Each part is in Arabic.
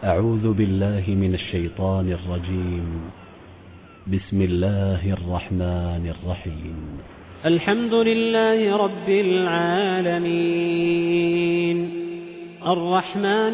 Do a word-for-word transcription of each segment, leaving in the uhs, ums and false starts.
أعوذ بالله من الشيطان الرجيم. بسم الله الرحمن الرحيم. الحمد لله رب العالمين، الرحمن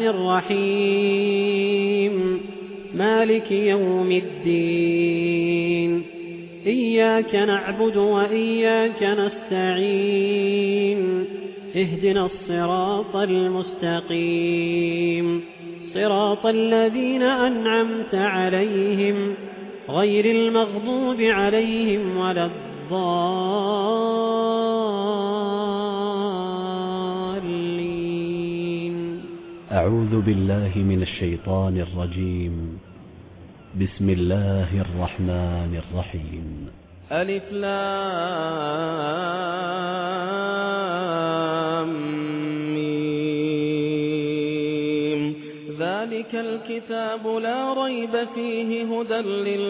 الرحيم، مالك يوم الدين. إياك نعبد وإياك نستعين، اهدنا الصراط المستقيم، صراط الذين أنعمت عليهم غير المغضوب عليهم ولا الضالين. أعوذ بالله من الشيطان الرجيم. بسم الله الرحمن الرحيم. ألف لام ميم. ذلك الكتاب لا ريب فيه هدى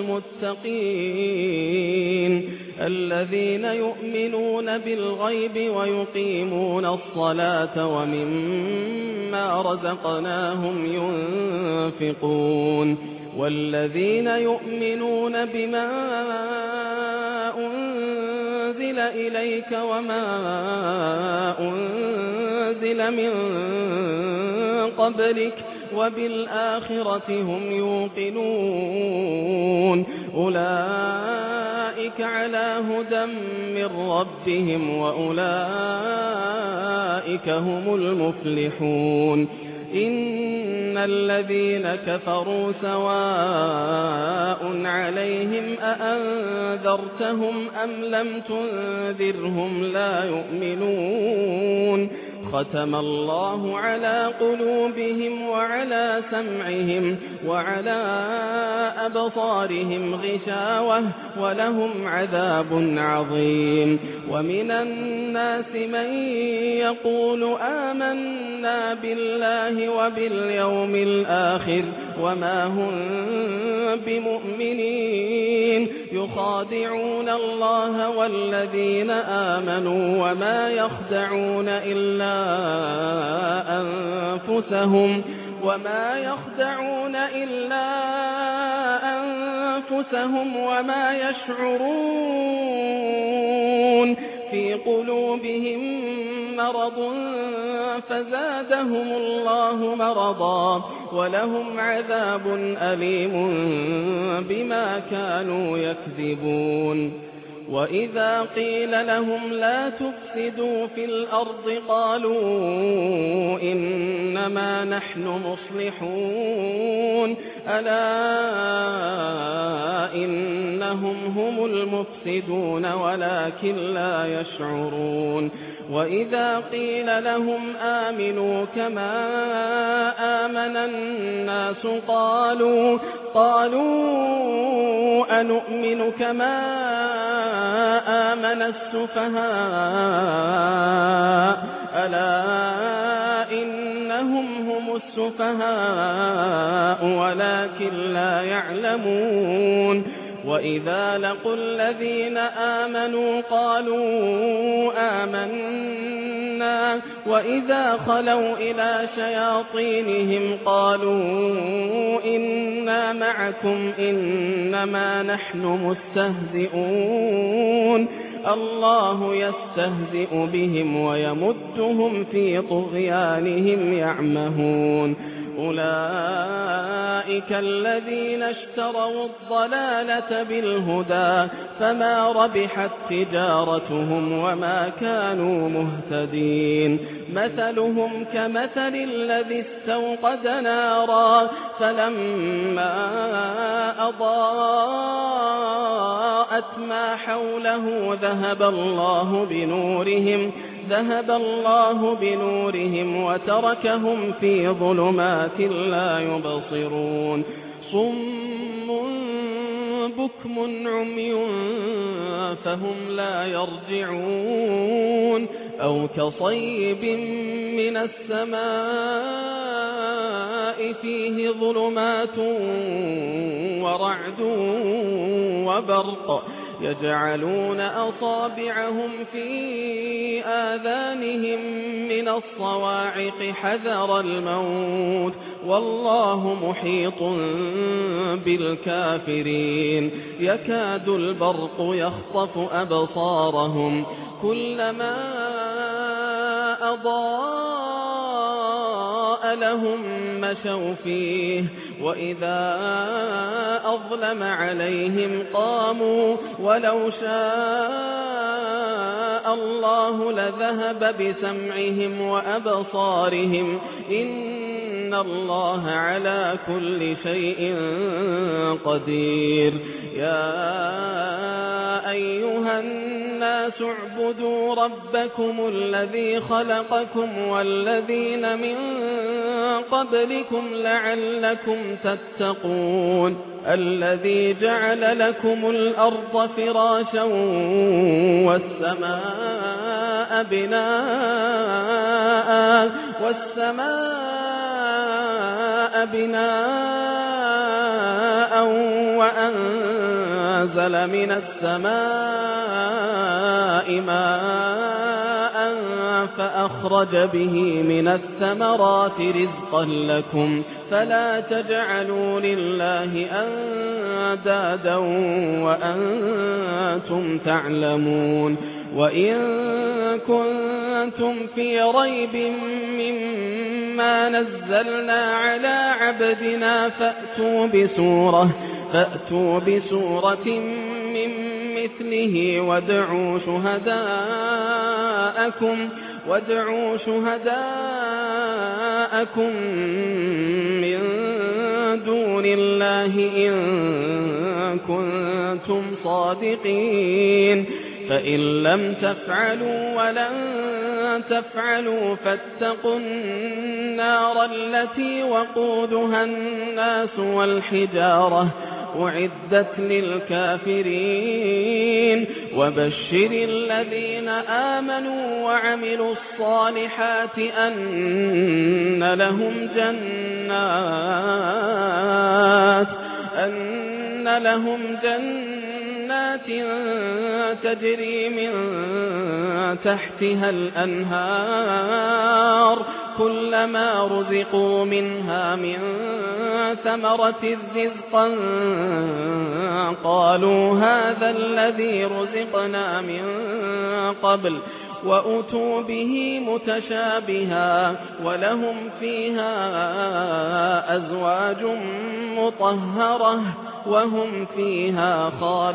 للمتقين الذين يؤمنون بالغيب ويقيمون الصلاة ومما رزقناهم ينفقون والذين يؤمنون بما أنزل إليك وما أنزل من قبلك وبالآخرة هم يوقنون أولئك على هدى من ربهم وأولئك هم المفلحون. إن الذين كفروا سواء عليهم أأنذرتهم أم لم تنذرهم لا يؤمنون. ختم الله على قلوبهم وعلى سمعهم وعلى أبصارهم غشاوة ولهم عذاب عظيم. ومن الناس من يقول آمنا بالله وباليوم الآخر وما هم بمؤمنين يخادعون الله والذين آمنوا وما يخدعون إلا أنفسهم وما يخدعون إلا أنفسهم وما يشعرون. في قلوبهم مرض فزادهم الله مرضا ولهم عذاب أليم بما كانوا يكذبون. وإذا قيل لهم لا تفسدوا في الأرض قالوا إنما نحن مصلحون ألا إنهم هم المفسدون ولكن لا يشعرون. وإذا قيل لهم آمنوا كما آمن الناس قالوا قالوا أنؤمن كما آمن السفهاء ألا إنهم هم السفهاء ولكن لا يعلمون. وإذا لقوا الذين آمنوا قالوا آمنا وإذا خلوا إلى شياطينهم قالوا إنا معكم إنما نحن مستهزئون الله يستهزئ بهم ويمدهم في طغيانهم يعمهون. أولئك الذين اشتروا الضلالة بالهدى فما ربحت تجارتهم وما كانوا مهتدين. مثلهم كمثل الذي استوقد نارا فلما أضاءت ما حوله ذهب الله بنورهم ذهب الله بنورهم وتركهم في ظلمات لا يبصرون. صم بكم عمي فهم لا يرجعون. أو كصيب من السماء فيه ظلمات ورعد وبرق يجعلون أصابعهم في آذانهم من الصواعق حذر الموت والله محيط بالكافرين يكاد البرق يخطف أبصارهم كلما أضاء لهم مشوا فيه وإذا أظلم عليهم قاموا ولو شاء الله لذهب بسمعهم وأبصارهم إن الله على كل شيء قدير يا أيها الناس اعبدوا ربكم الذي خلقكم والذين من قبلكم لعلكم تتقون الذي جعل لكم الأرض فراشا والسماء بناء والسماء بناء وأنزل من السماء ماء فأخرج به من الثمرات رزقا لكم فلا تجعلوا لله أندادا وأنتم تعلمون وإن كنتم في ريب مما نزلنا على عبدنا فأتوا بسورة فأتوا بسورة من مثله وادعوا شهداءكم وادعوا شهداءكم من دون الله إن كنتم صادقين فإن لم تفعلوا ولن تفعلوا فاتقوا النار التي وقودها الناس والحجارة أعدت للكافرين وبشر الذين آمنوا وعملوا الصالحات أن لهم جنات أن لهم جنات تجري من تحتها الأنهار كلما رزقوا منها من ثمرة رزقا قالوا هذا الذي رزقنا من قبل وأتوا به متشابها ولهم فيها أزواج مطهرة وهم فيها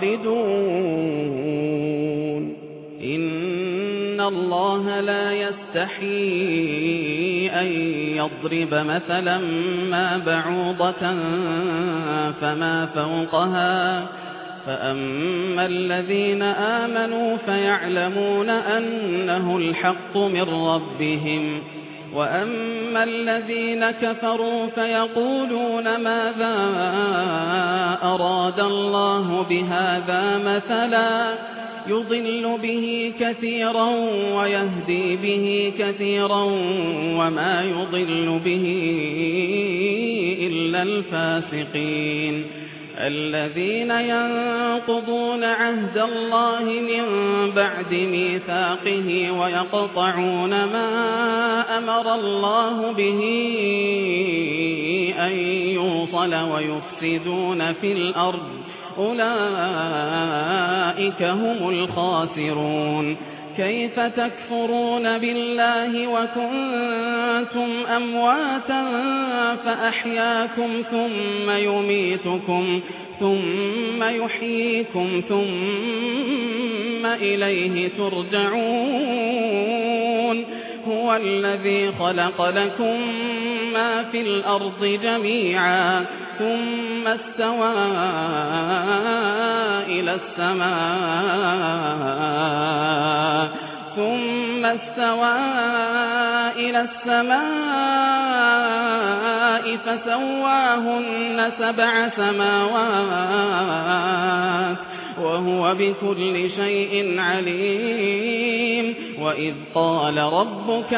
خالدون إن الله لا يستحيي أن يضرب مثلا ما بعوضة فما فوقها فأما الذين آمنوا فيعلمون أنه الحق من ربهم وأما الذين كفروا فيقولون ماذا أراد الله بهذا مثلا يضل به كثيرا ويهدي به كثيرا وما يضل به إلا الفاسقين الذين ينقضون عهد الله من بعد ميثاقه ويقطعون ما أمر الله به أن يوصل ويفسدون في الأرض أولئك هم الخاسرون كيف تكفرون بالله وكنتم أمواتا فأحياكم ثم يميتكم ثم يحييكم ثم إليه ترجعون هو الذي خلق لكم ما في الأرض جميعا ثم استوى إلى السماء ثم استوى إلى السماء فسواهن سبع سماوات وهو بكل شيء عليم وإذ قال ربك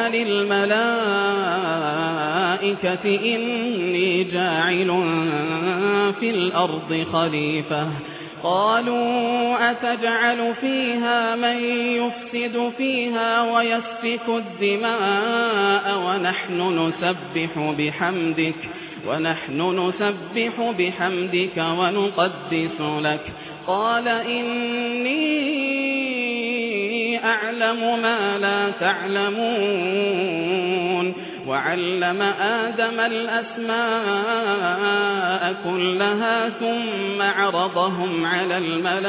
للملائكة إني جاعل في الأرض خليفة قالوا أتجعل فيها من يفسد فيها ويسفك الدماء ونحن نسبح بحمدك ونحن نسبح بحمدك ونقدس لك قال إني أعلم ما لا تعلمون وعلم آدم الأسماء كلها ثم عرضهم على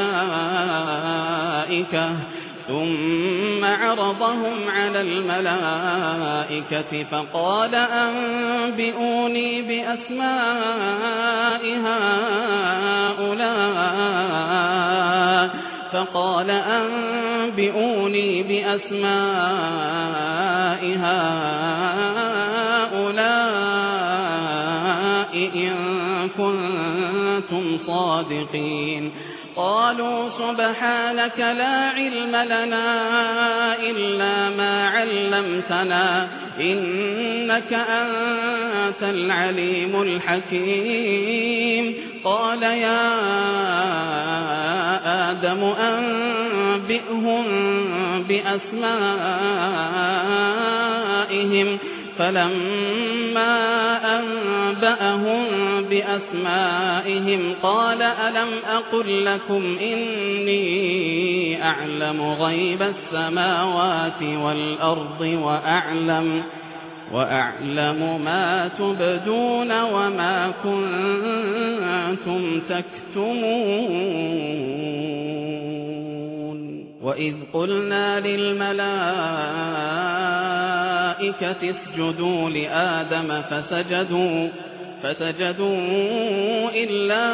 الملائكة ثم عرضهم على الملائكة فقال أنبئوني بأسماء هؤلاء فقال أنبئوني بأسماء هؤلاء إن كنتم صادقين قالوا سبحانك لا علم لنا إلا ما علمتنا إنك أنت العليم الحكيم قال يا آدم أنبئهم بأسمائهم فلما أنبأهم بأسمائهم قال ألم أقل لكم إني أعلم غيب السماوات والأرض وأعلم وأعلم ما تبدون وما كنتم تكتمون وإذ قلنا للملائكة اسجدوا لآدم فسجدوا فسجدوا إلا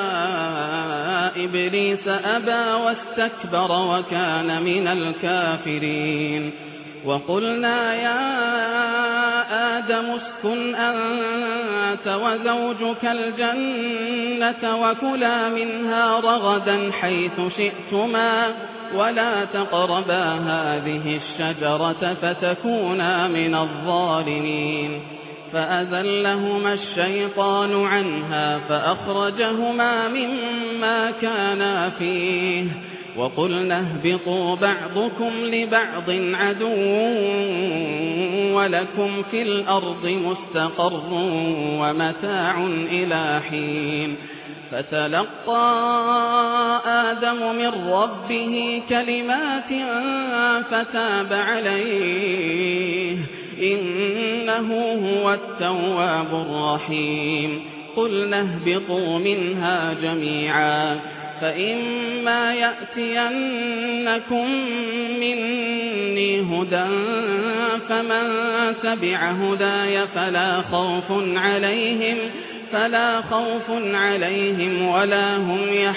إبليس أبى واستكبر وكان من الكافرين وقلنا يا آدم اسكن أنت وزوجك الجنة وكلا منها رغدا حيث شئتما ولا تقربا هذه الشجرة فتكونا من الظالمين فأزلهما الشيطان عنها فأخرجهما مما كانا فيه وقلنا اهبطوا بعضكم لبعض عدو ولكم في الأرض مستقر ومتاع إلى حين فتلقى آدم من ربه كلمات فتاب عليه إنه هو التواب الرحيم قلنا اهبطوا منها جميعا فإما يأتينكم مني هدى فمن تبع هداي فلا خوف عليهم فلا خوف عليهم ولا هم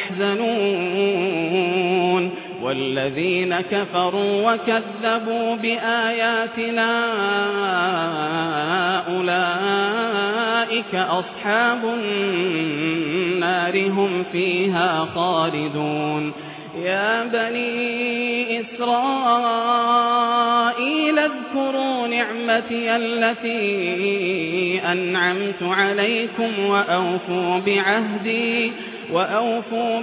يحزنون والذين كفروا وكذبوا بآياتنا أولئك أصحاب النار هم فيها خالدون يا بني إسرائيل اذكروا نعمتي التي أنعمت عليكم وأوفوا بعهدي وأوفوا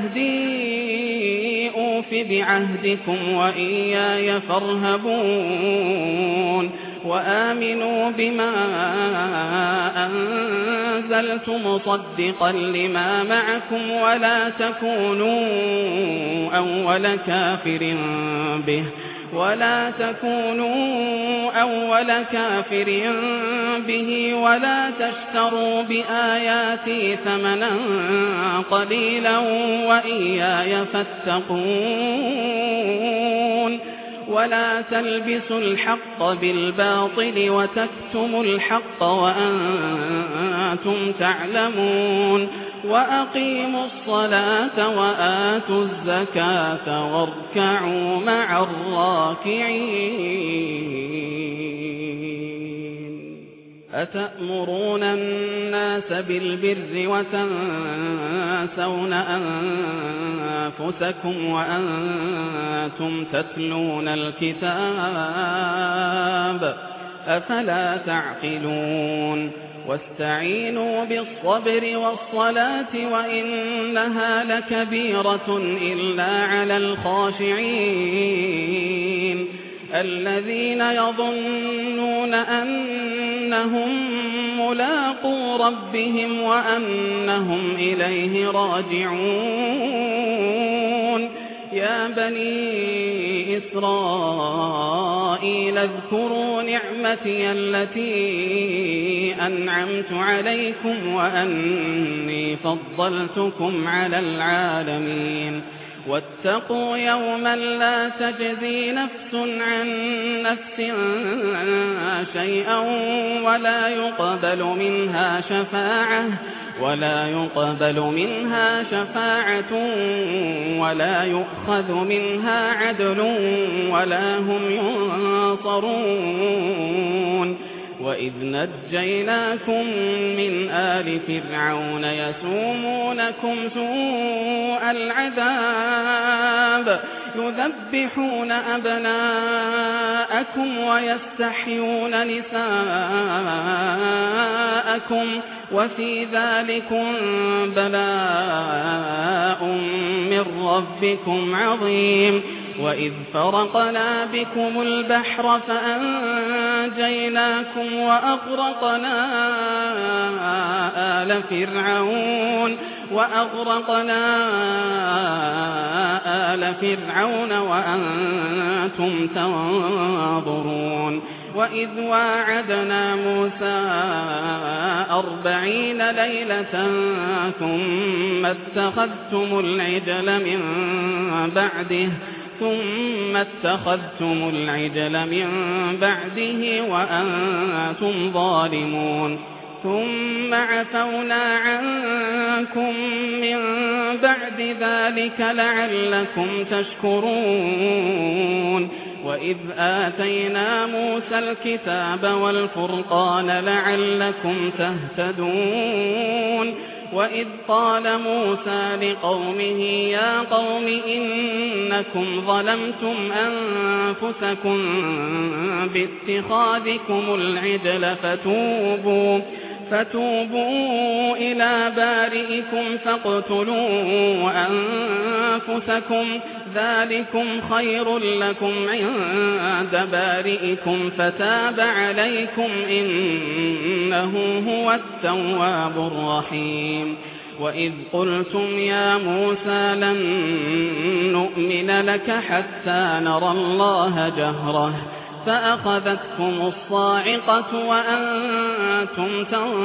بعهدي أوف بعهدكم وإياي فارهبون وآمنوا بما أنزلت مصدقا لما معكم ولا تكونوا أول كافر به ولا تكونوا أول كافر به ولا تشتروا بآياتي ثمنا قليلا وإياي فاتقون ولا تلبسوا الحق بالباطل وتكتموا الحق وأنتم تعلمون وأقيموا الصلاة وآتوا الزكاة واركعوا مع الراكعين أتأمرون الناس بالبر وتنسون أنفسكم وأنتم تتلون الكتاب أفلا تعقلون واستعينوا بالصبر والصلاة وإنها لكبيرة إلا على الخاشعين الذين يظنون أنهم ملاقو ربهم وأنهم إليه راجعون يا بني إسرائيل اذكروا نعمتي التي أنعمت عليكم وأني فضلتكم على العالمين واتقوا يوما لا تجزي نفس عن نفس شيئا ولا يقبل منها شفاعة ولا يقبل منها شفاعة ولا يؤخذ منها عدل ولا هم ينصرون وإذ نجيناكم من آل فرعون يسومونكم سوء العذاب يذبحون أبناءكم ويستحيون نساءكم وفي ذلكم بلاء من ربكم عظيم وإذ فرقنا بكم البحر فأنجيناكم وأغرقنا آل فرعون وأغرقنا آل فرعون وأنتم تنظرون وإذ واعدنا موسى أربعين ليلة ثم اتخذتم العجل من بعده ثم اتخذتم العجل من بعده وأنتم ظالمون ثم عفونا عنكم من بعد ذلك لعلكم تشكرون وإذ آتينا موسى الكتاب والفرقان لعلكم تهتدون وإذ قال موسى لقومه يا قوم إنكم ظلمتم أنفسكم باتخاذكم العجل فتوبوا فتوبوا إلى بارئكم فاقتلوا أنفسكم ذلكم خير لكم عند بارئكم فتاب عليكم إنه هو التواب الرحيم وإذ قلتم يا موسى لن نؤمن لك حتى نرى الله جهرة فأخذتكم الصاعقة وأنتم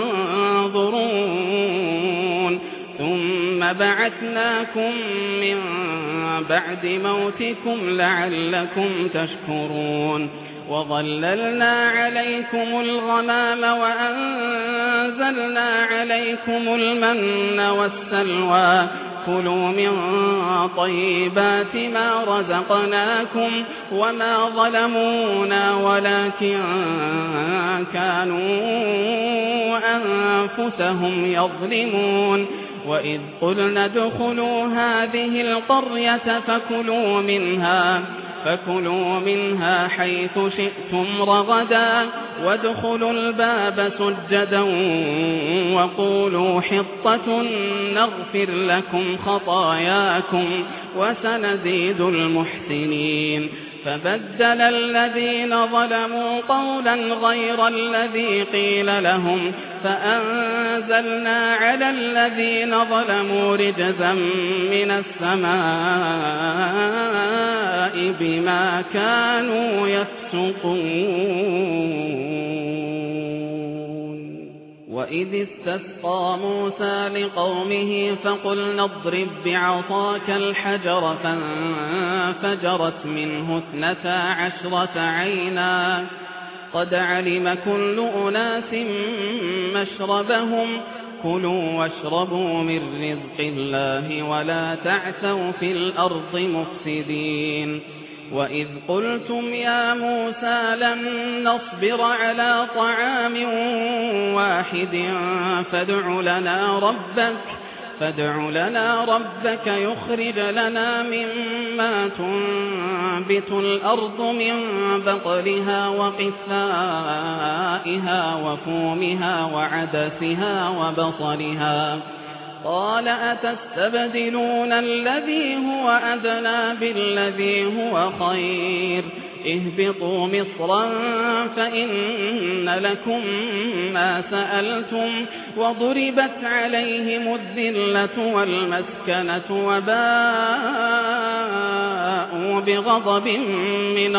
تنظرون ثم بعثناكم من بعد موتكم لعلكم تشكرون وظللنا عليكم الغمام وأنزلنا عليكم المن والسلوى كلوا من طيبات ما رزقناكم وما ظلمونا ولكن كانوا أنفسهم يظلمون وإذ قلنا ادخلوا هذه القرية فكلوا منها فكلوا منها حيث شئتم رغدا وادخلوا الباب سجدا وقولوا حطة نغفر لكم خطاياكم وسنزيد المحسنين فبدل الذين ظلموا قولا غير الذي قيل لهم فأنزلنا على الذين ظلموا رجزا من السماء بما كانوا يفسقون وإذ استسقى موسى لقومه فقلنا اضرب بعصاك الحجر فانفجرت منه اثنتا عشرة عينا قد علم كل أناس مشربهم كلوا واشربوا من رزق الله ولا تعثوا في الأرض مفسدين وإذ قلتم يا موسى لن نصبر على طعام واحد فادع لنا ربك فادع لنا ربك يخرج لنا مما تنبت الأرض من بقلها وقثائها وفومها وعدسها وبصلها. قال أتستبدلون الذي هو أدنى بالذي هو خير اهبطوا مصرا فإن لكم ما سألتم وضربت عليهم الذلة والمسكنة وباءوا بغضب من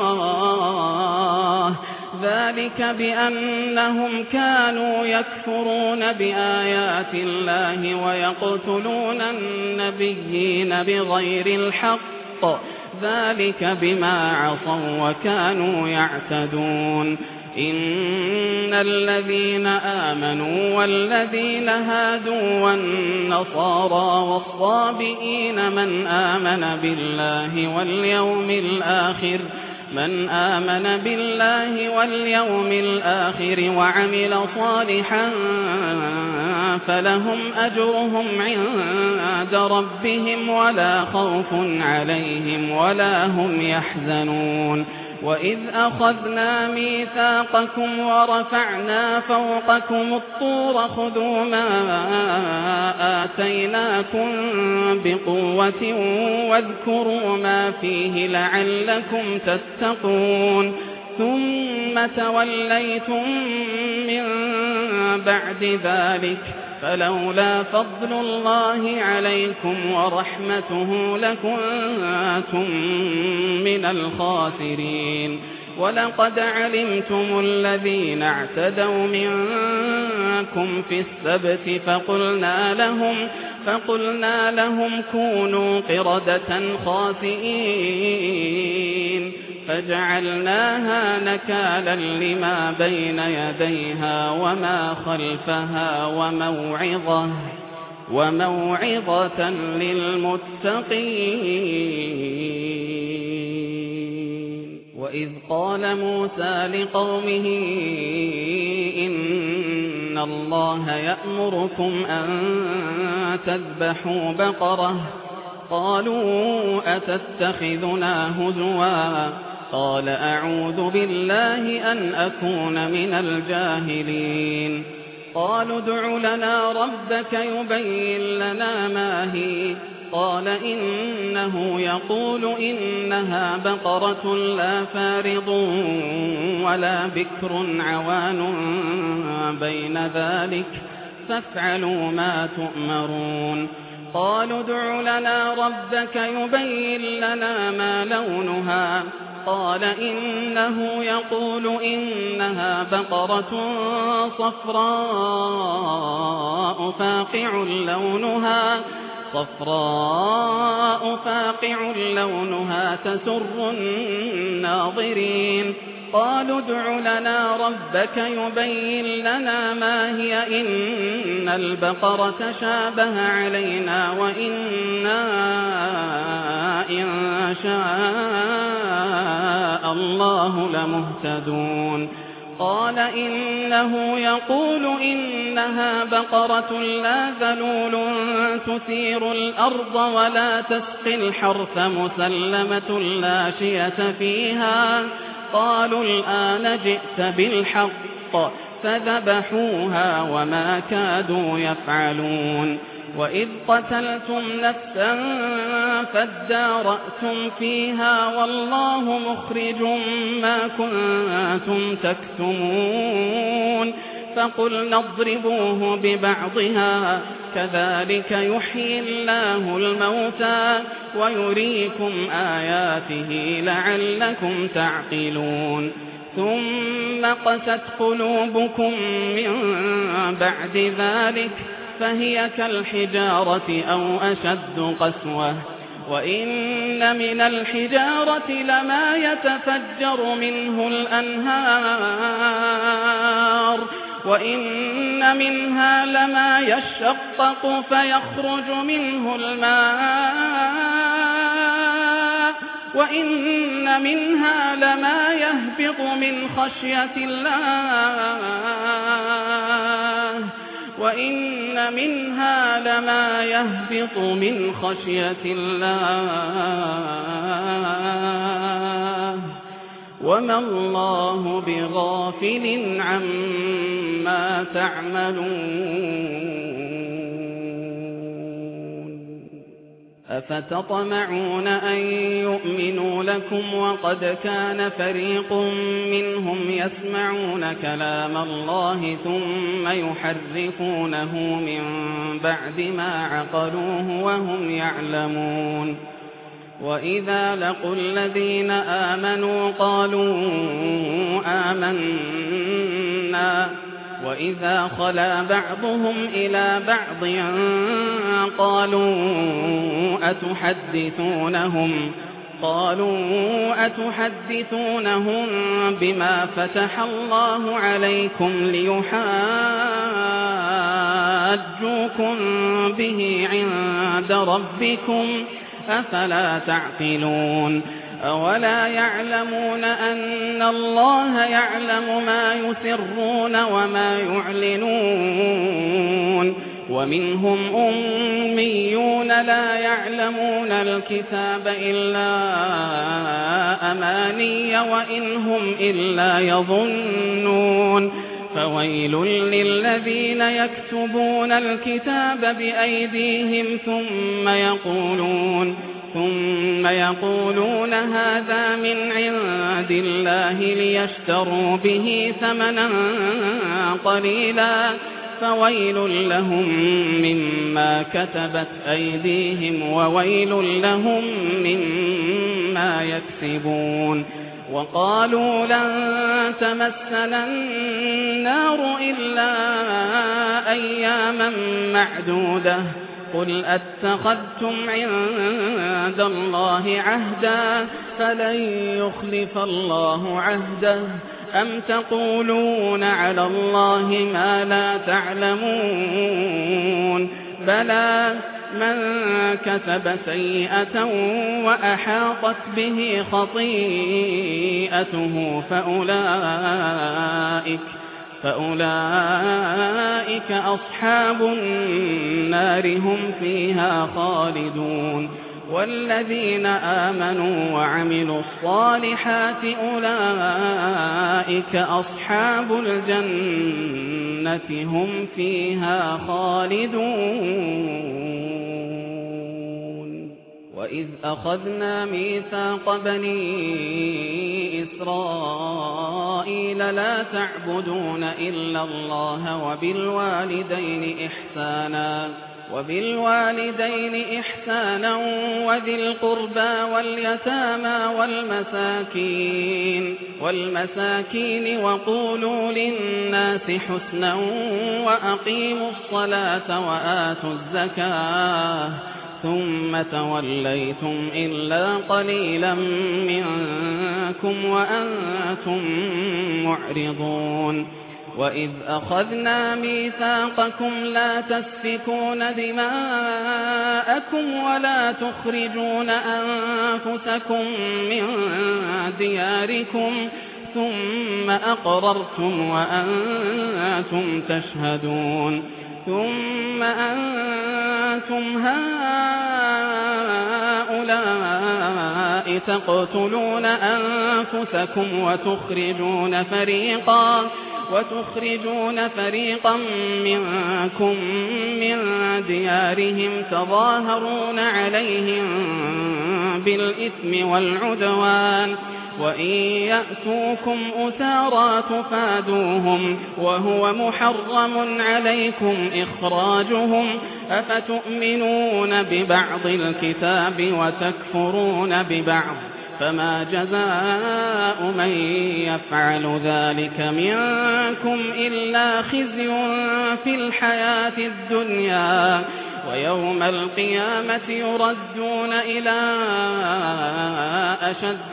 الله ذلك بأنهم كانوا يكفرون بآيات الله ويقتلون النبيين بغير الحق ذلك بما عصوا وكانوا يعتدون. إن الذين آمنوا والذين هادوا والنصارى والصابئين من آمن بالله واليوم الآخر من آمن بالله واليوم الآخر وعمل صالحا فلهم أجرهم عند ربهم ولا خوف عليهم ولا هم يحزنون. وإذ أخذنا ميثاقكم ورفعنا فوقكم الطور خذوا ما آتيناكم بقوة واذكروا ما فيه لعلكم تتقون ثم توليتم من بعد ذلك فلولا فضل الله عليكم ورحمته لكنتم من الخاسرين. ولقد علمتم الذين اعتدوا منكم في السبت فقلنا لهم فقلنا لهم كونوا قردة خاسئين فجعلناها نكالا لما بين يديها وما خلفها وموعظة وموعظة للمتقين. وإذ قال موسى لقومه إن الله يأمركم أن تذبحوا بقرة قالوا أتتخذنا هزوا قال أعوذ بالله أن أكون من الجاهلين. قالوا ادع لنا ربك يبين لنا ما هي قال إنه يقول إنها بقرة لا فارض ولا بكر عوان بين ذلك فافعلوا ما تؤمرون. قالوا ادع لنا ربك يبين لنا ما لونها قال إنه يقول إنها بقرة صفراء فاقع لونها صفراء فاقع لونها تسر الناظرين. قالوا ادع لنا ربك يبين لنا ما هي إن البقرة شابه علينا وإنا إن شاء الله لمهتدون. قال إنه يقول إنها بقرة لا ذلول تثير الأرض ولا تسقي الحرث مسلمة لا شية فيها. قالوا الآن جئت بالحق فذبحوها وما كادوا يفعلون. وإذ قتلتم نفسا فادارأتم فيها والله مخرج ما كنتم تكتمون. فقلنا اضربوه ببعضها كذلك يحيي الله الموتى ويريكم آياته لعلكم تعقلون. ثم قست قلوبكم من بعد ذلك فهي كالحجارة أو أشد قسوة. وإن من الحجارة لما يتفجر منه الأنهار وإن منها لما يشقق فيخرج منه الماء وإن منها لما يهبط من خشية الله وإن منها لما يهبط من خشية الله وما الله بغافل عما تعملون أفتطمعون أن يؤمنوا لكم وقد كان فريق منهم يسمعون كلام الله ثم يحرفونه من بعد ما عقلوه وهم يعلمون وإذا لقوا الذين آمنوا قالوا آمنا وإذا خلا بعضهم إلى بعض قالوا أتحدثونهم قالوا أتحدثونهم بما فتح الله عليكم ليحاجوكم به عند ربكم أفلا تعقلون أولا يعلمون أن الله يعلم ما يسرون وما يعلنون ومنهم أميون لا يعلمون الكتاب إلا أماني وإن هم إلا يظنون فويل للذين يكتبون الكتاب بأيديهم ثم يقولون ثم يقولون هذا من عند الله ليشتروا به ثمنا قليلا فويل لهم مما كتبت أيديهم وويل لهم مما يكسبون وقالوا لن تمسنا النار إلا أياما معدودة قل أتخذتم عند الله عهدا فلن يخلف الله عهده أم تقولون على الله ما لا تعلمون بلى من كسب سيئة وأحاطت به خطيئته فأولئك فأولئك أصحاب النار هم فيها خالدون والذين آمنوا وعملوا الصالحات أولئك أصحاب الجنة هم فيها خالدون وإذ أخذنا ميثاق بني إسرائيل لا تعبدون إلا الله وبالوالدين إحسانا وبالوالدين إحسانا وذي القربى واليتامى والمساكين والمساكين وقولوا للناس حسنا وأقيموا الصلاة وآتوا الزكاة ثم توليتم إلا قليلا منكم وأنتم معرضون وإذ أخذنا ميثاقكم لا تسفكون دماءكم ولا تخرجون أنفسكم من دياركم ثم أقررتم وأنتم تشهدون ثم أنتم هؤلاء تقتلون أنفسكم وتخرجون فريقا وتخرجون فريقا منكم من ديارهم تظاهرون عليهم بالإثم والعدوان وإن يأتوكم أسارى تفادوهم وهو محرم عليكم إخراجهم أفتؤمنون ببعض الكتاب وتكفرون ببعض فما جزاء من يفعل ذلك منكم إلا خزي في الحياة الدنيا ويوم القيامة يردون إلى أشد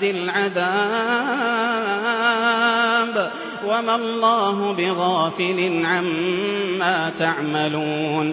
العذاب وما الله بغافل عما تعملون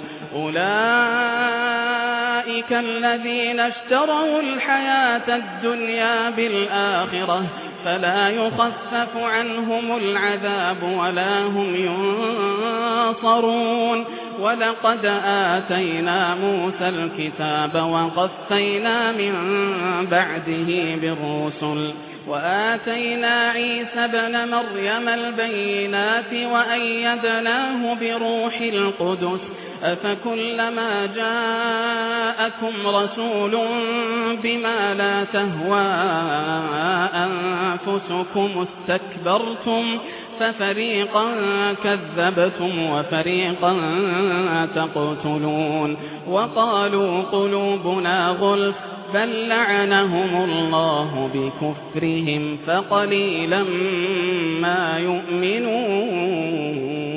أولئك الذين اشتروا الحياة الدنيا بالآخرة فلا يخفف عنهم العذاب ولا هم ينصرون ولقد آتينا موسى الكتاب وقفينا من بعده بالرسل وآتينا عيسى ابن مريم البينات وأيدناه بروح القدس أفكلما جاءكم رسول بما لا تهوى أنفسكم استكبرتم ففريقا كذبتم وفريقا تقتلون وقالوا قلوبنا غلف بل لعنهم الله بكفرهم فقليلا ما يؤمنون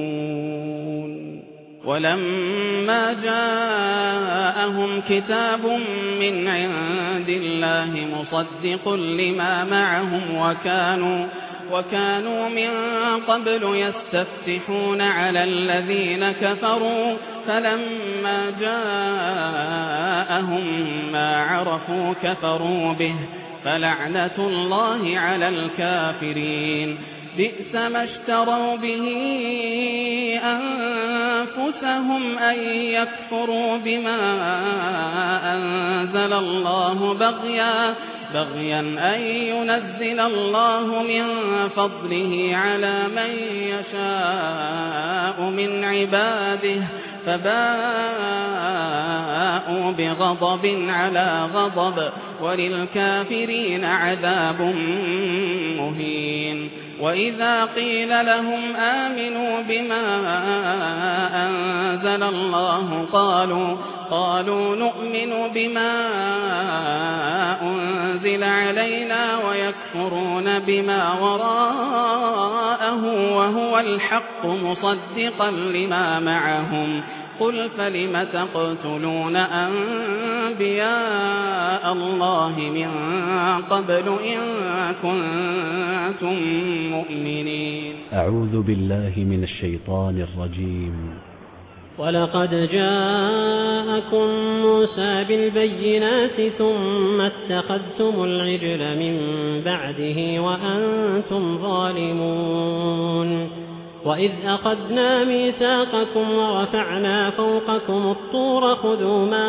ولما جاءهم كتاب من عند الله مصدق لما معهم وكانوا وكانوا من قبل يستفتحون على الذين كفروا فلما جاءهم ما عرفوا كفروا به فلعنة الله على الكافرين بئس ما اشتروا به أنفسهم أن يكفروا بما أنزل الله بغيا بغيا أن ينزل الله من فضله على من يشاء من عباده فباءوا بغضب على غضب وللكافرين عذاب مهين وإذا قيل لهم آمنوا بما أنزل الله قالوا قالوا نؤمن بما أنزل علينا ويكفرون بما وراءه وهو الحق مصدقا لما معهم قل فلم تقتلون أنبياء الله من قبل إن كنتم مؤمنين. أعوذ بالله من الشيطان الرجيم. ولقد جاءكم موسى بالبينات ثم اتخذتم العجل من بعده وأنتم ظالمون وإذ أخذنا ميثاقكم ورفعنا فوقكم الطور خذوا ما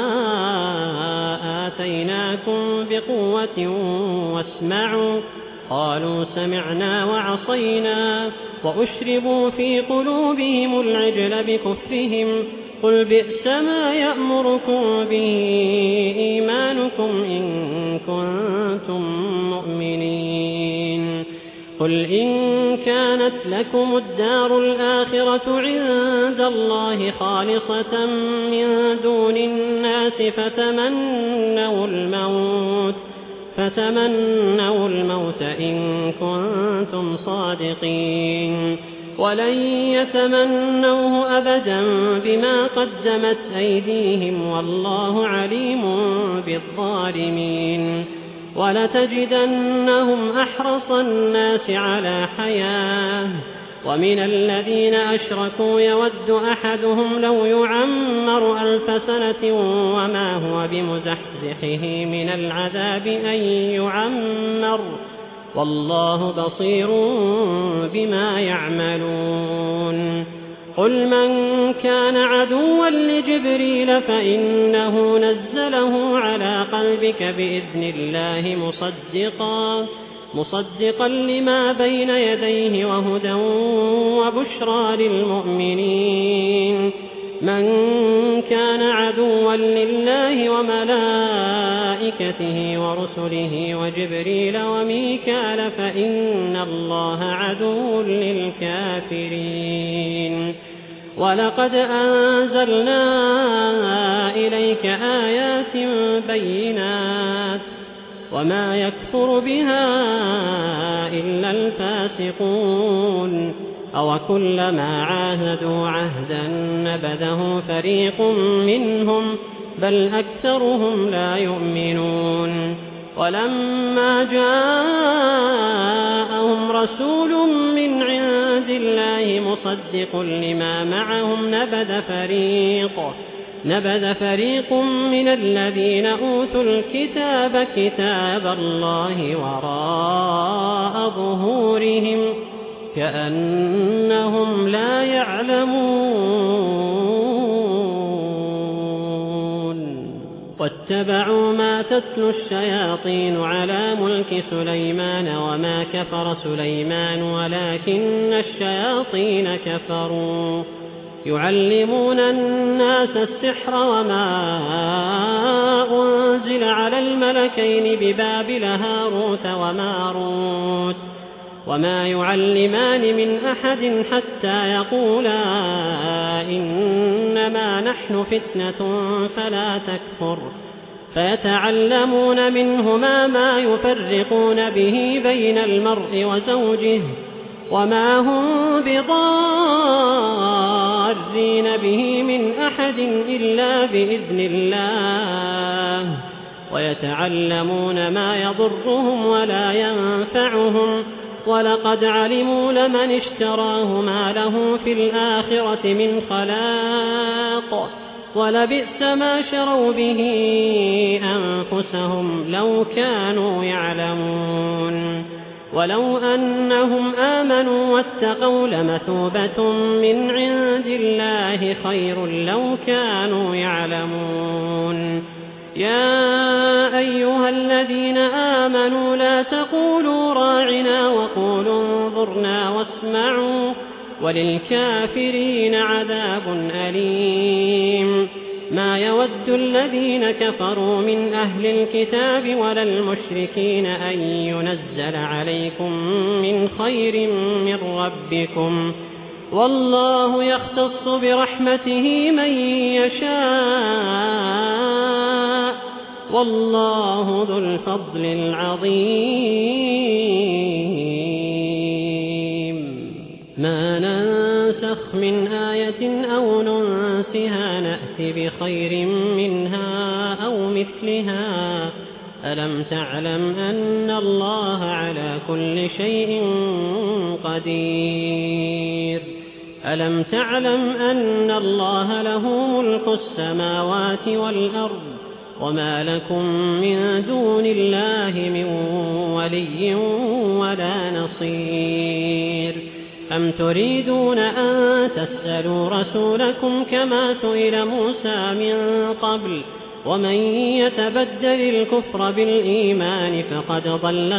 آتيناكم بقوة واسمعوا قالوا سمعنا وعصينا وأشربوا في قلوبهم العجل بكفرهم قل بئس ما يأمركم به إيمانكم إن كنتم مؤمنين قل إن كانت لكم الدار الآخرة عند الله خالصة من دون الناس فتمنوا الموت فتمنوا الموت إن كنتم صادقين ولن يتمنوه أبدا بما قدمت أيديهم والله عليم بالظالمين ولتجدنهم أحرص الناس على حياة ومن الذين أشركوا يود أحدهم لو يعمر ألف سنة وما هو بمزحزحه من العذاب أن يعمر والله بصير بما يعملون قل من كان عدوا لجبريل فإنه نزله على قلبك بإذن الله مصدقا مصدقا لما بين يديه وهدى وبشرى للمؤمنين من كان عدوا لله وملائكته ورسله وجبريل وميكال فإن الله عدو للكافرين ولقد أنزلنا إليك آيات بينات وما يكفر بها إلا الفاسقون أو كلما عاهدوا عهدا نبذه فريق منهم بل أكثرهم لا يؤمنون ولما جاءهم رسول من عند الله مصدق لما معهم نبذ فريق نبذ فريق من الذين أوتوا الكتاب كتاب الله وراء ظهورهم كأنهم لا يعلمون واتبعوا ما تتلو الشياطين على ملك سليمان وما كفر سليمان ولكن الشياطين كفروا يعلمون الناس السحر وما أنزل على الملكين ببابل هاروت وماروت وما يعلمان من أحد حتى يقولا إنما نحن فتنة فلا تكفر فيتعلمون منهما ما يفرقون به بين المرء وزوجه وما هم بضارين به من أحد إلا بإذن الله ويتعلمون ما يضرهم ولا ينفعهم ولقد علموا لمن اشتراه ما له في الآخرة من خلاق ولبئس ما شروا به أنفسهم لو كانوا يعلمون ولو أنهم آمنوا واتقوا لمثوبة من عند الله خير لو كانوا يعلمون يا أيها الذين آمنوا لا تقولوا راعنا وقولوا انظرنا واسمعوا وللكافرين عذاب أليم ما يود الذين كفروا من أهل الكتاب ولا المشركين أن ينزل عليكم من خير من ربكم والله يختص برحمته من يشاء والله ذو الفضل العظيم ما ننسخ من آية أو ننسها نأت بخير منها أو مثلها ألم تعلم أن الله على كل شيء قدير ألم تعلم أن الله له ملك السماوات والأرض وما لكم من دون الله من ولي ولا نصير أم تريدون أن تسألوا رسولكم كما سئل موسى من قبل ومن يتبدل الكفر بالإيمان فقد ضل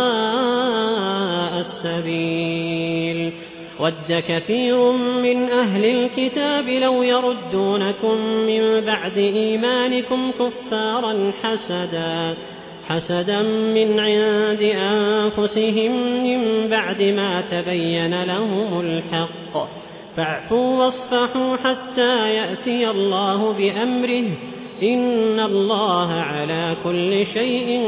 سواء السبيل ود كثير من أهل الكتاب لو يردونكم من بعد إيمانكم كفارا حسدا حسدا من عند أنفسهم من بعد ما تبين لهم الحق فاعفوا واصفحوا حتى يأتي الله بأمره إن الله على كل شيء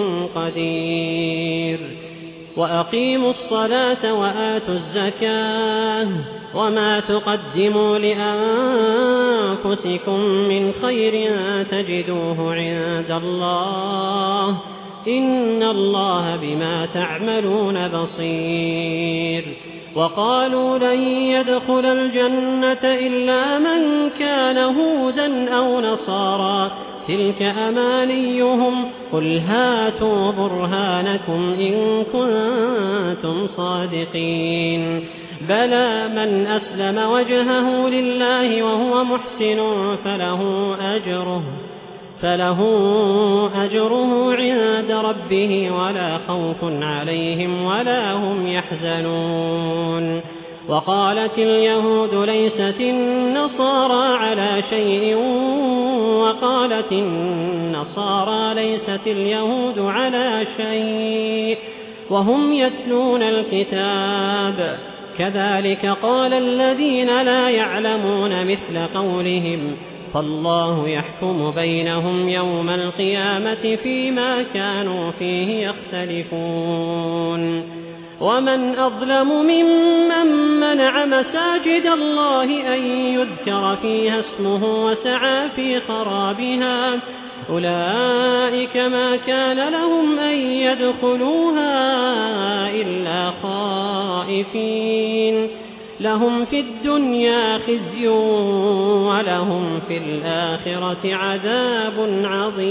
قدير وأقيموا الصلاة وآتوا الزكاة وما تقدموا لأنفسكم من خير تجدوه عند الله إن الله بما تعملون بصير وقالوا لن يدخل الجنة إلا من كان هودا أو نصارى تلك أمانيهم قل هاتوا برهانكم إن كنتم صادقين بلى من أسلم وجهه لله وهو محسن فله أجره فله أجره عند ربه ولا خوف عليهم ولا هم يحزنون وقالت اليهود ليست النصارى على شيء وقالت النصارى ليست اليهود على شيء وهم يتلون الكتاب كذلك قال الذين لا يعلمون مثل قولهم فالله يحكم بينهم يوم القيامة فيما كانوا فيه يختلفون ومن أظلم ممن منع مساجد الله أن يذكر فيها اسمه وسعى في خرابها أولئك ما كان لهم أن يدخلوها إلا خائفين لهم في الدنيا خزي ولهم في الآخرة عذاب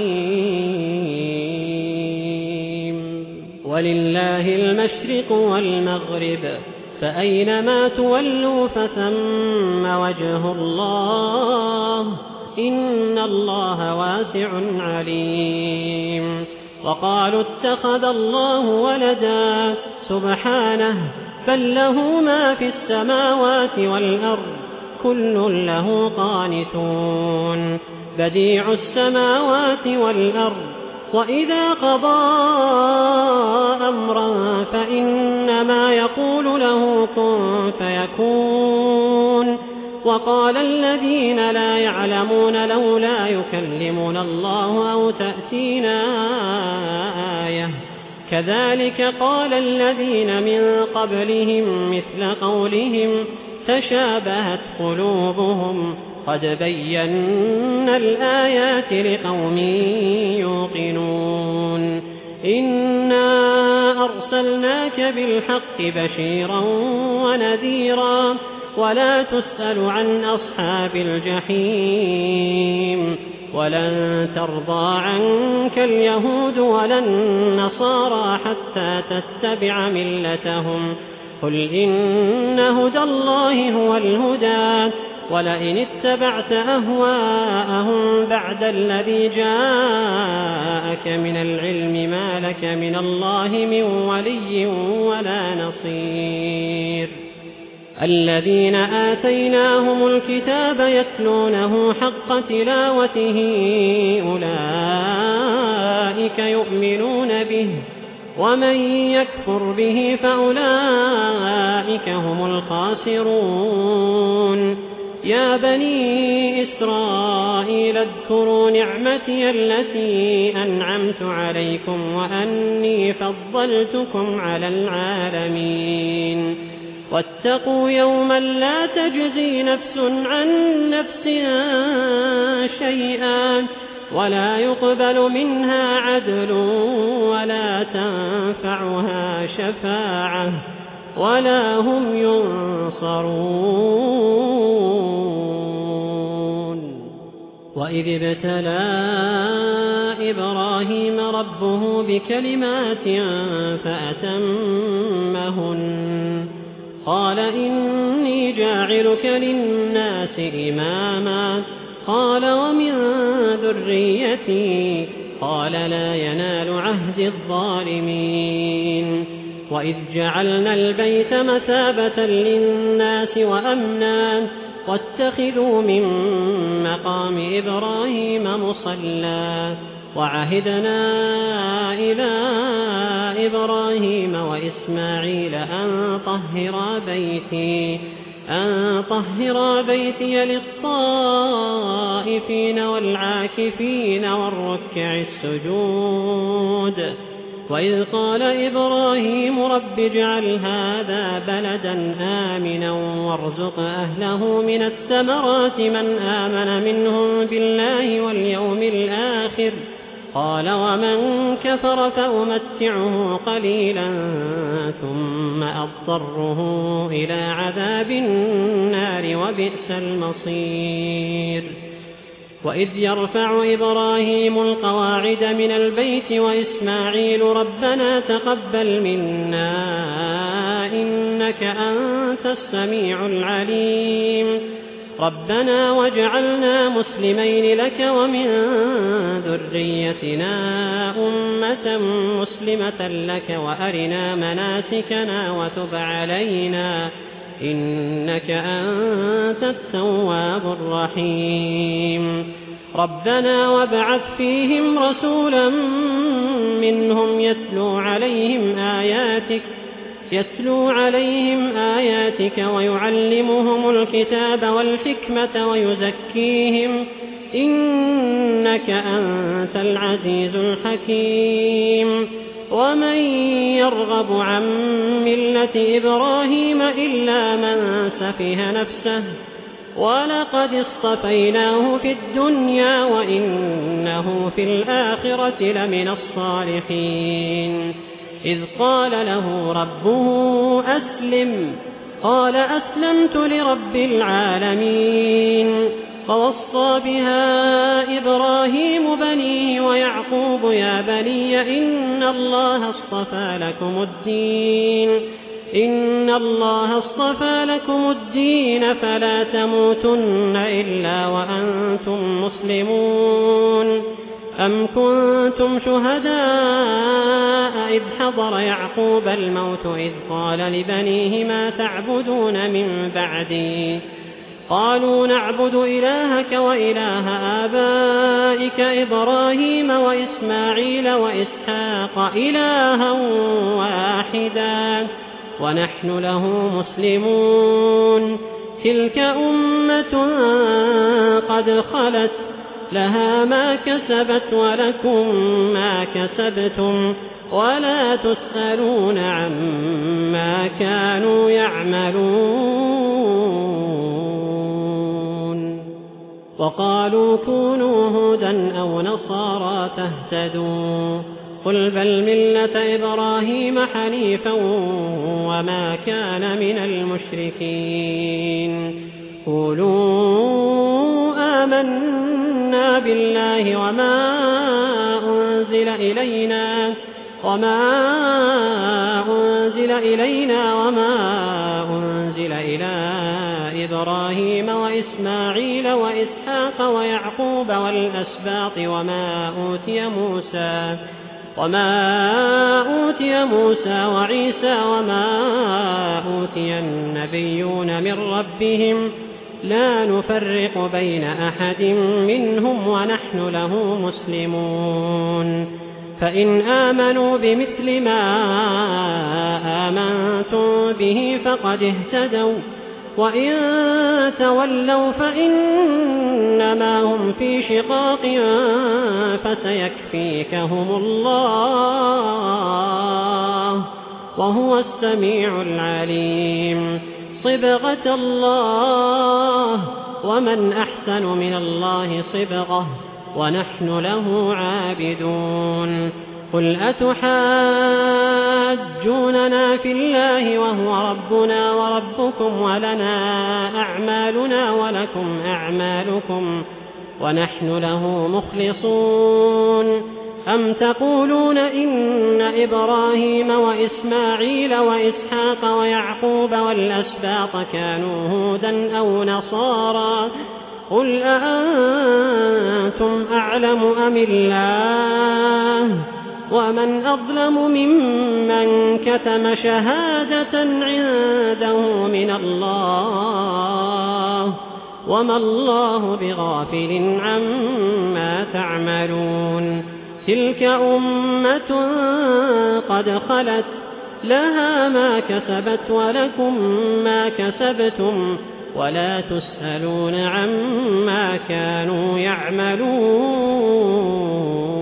عظيم ولله المشرق والمغرب فأينما تولوا فثم وجه الله إن الله واسع عليم. وقالوا اتخذ الله ولدا سبحانه بل له ما في السماوات والأرض كل له قانتون بديع السماوات والأرض وإذا قضى أمرا فإنما يقول له كن فيكون. وقال الذين لا يعلمون لولا يكلمنا الله أو تأتينا آية كذلك قال الذين من قبلهم مثل قولهم تشابهت قلوبهم قد بينا الآيات لقوم يوقنون. إنا أرسلناك بالحق بشيرا ونذيرا ولا تسأل عن أصحاب الجحيم. ولن ترضى عنك اليهود ولا النصارى حتى تتبع ملتهم قل إن هدى الله هو الهدى ولئن اتبعت أهواءهم بعد الذي جاءك من العلم ما لك من الله من ولي ولا نصير. الذين آتيناهم الكتاب يتلونه حق تلاوته أولئك يؤمنون به ومن يكفر به فأولئك هم الخاسرون. يا بني إسرائيل اذكروا نعمتي التي أنعمت عليكم وأني فضلتكم على العالمين. واتقوا يوما لا تجزي نفس عن نفس شيئا ولا يقبل منها عدل ولا تنفعها شفاعة ولا هم ينصرون. وإذ ابتلى إبراهيم ربه بكلمات فأتمهن قال إني جاعلك للناس إماما قال ومن ذريتي قال لا ينال عهد الظالمين. وإذ جعلنا البيت مثابة للناس وأمنا واتخذوا من مقام إبراهيم مصلى وعهدنا إلى إبراهيم وإسماعيل أن طهرا بيتي أن طهرا بيتي للطائفين والعاكفين والركع السجود. وإذ قال إبراهيم رب اجعل هذا بلدا آمنا وارزق أهله من الثمرات من آمن منهم بالله واليوم الآخر قال ومن كفر فأمتعه قليلا ثم أضطره إلى عذاب النار وبئس المصير. وإذ يرفع إبراهيم القواعد من البيت وإسماعيل ربنا تقبل منا إنك أنت السميع العليم ربنا واجعلنا مسلمين لك ومن ذريتنا أمة مسلمة لك وأرنا مناسكنا وتب علينا إنك أنت التواب الرحيم ربنا وابعث فيهم رسولا منهم يتلو عليهم آياتك يتلو عليهم آياتك ويعلمهم الكتاب والحكمة ويزكيهم إنك أنت العزيز الحكيم. ومن يرغب عن ملة إبراهيم إلا من سفه نفسه ولقد اصطفيناه في الدنيا وإنه في الآخرة لمن الصالحين. إذ قال له ربه أسلم قال أسلمت لرب العالمين. فوصى بها إبراهيم بنيه ويعقوب يا بني إن الله اصطفى لكم الدين إن الله اصطفى لكم الدين فلا تموتن إلا وأنتم مسلمون. أم كنتم شهداء إذ حضر يعقوب الموت إذ قال لبنيه ما تعبدون من بعدي قالوا نعبد إلهك وإله آبائك إبراهيم وإسماعيل وإسحاق إلها واحدا ونحن له مسلمون. تلك أمة قد خلت لها ما كسبت ولكم ما كسبتم ولا تسألون عما كانوا يعملون. وقالوا كونوا هودا أو نصارى تهتدوا قل بل ملة إبراهيم حنيفا وما كان من المشركين. قولوا آمنا بالله وما أنزل إلينا وما أنزل إلينا وما أنزل إلى إبراهيم وإسماعيل وإسحاق ويعقوب والأسباط وما أوتي موسى وما أوتي موسى وعيسى وما أوتي النبيون من ربهم لا نفرق بين أحد منهم ونحن له مسلمون. فإن آمنوا بمثل ما آمنتم به فقد اهتدوا وإن تولوا فإنما هم في شقاق فسيكفيكهم الله وهو السميع العليم. صبغة الله ومن أحسن من الله صبغة ونحن له عابدون. قل أتحاجوننا في الله وهو ربنا وربكم ولنا أعمالنا ولكم أعمالكم ونحن له مخلصون. أم تقولون إن إبراهيم وإسماعيل وإسحاق ويعقوب والأسباط كانوا هودا أو نصارى قل أأنتم أعلم أم الله ومن أظلم ممن كتم شهادة عنده من الله وما الله بغافل عما تعملون. تلك أمة قد خلت لها ما كسبت ولكم ما كسبتم ولا تسألون عما كانوا يعملون.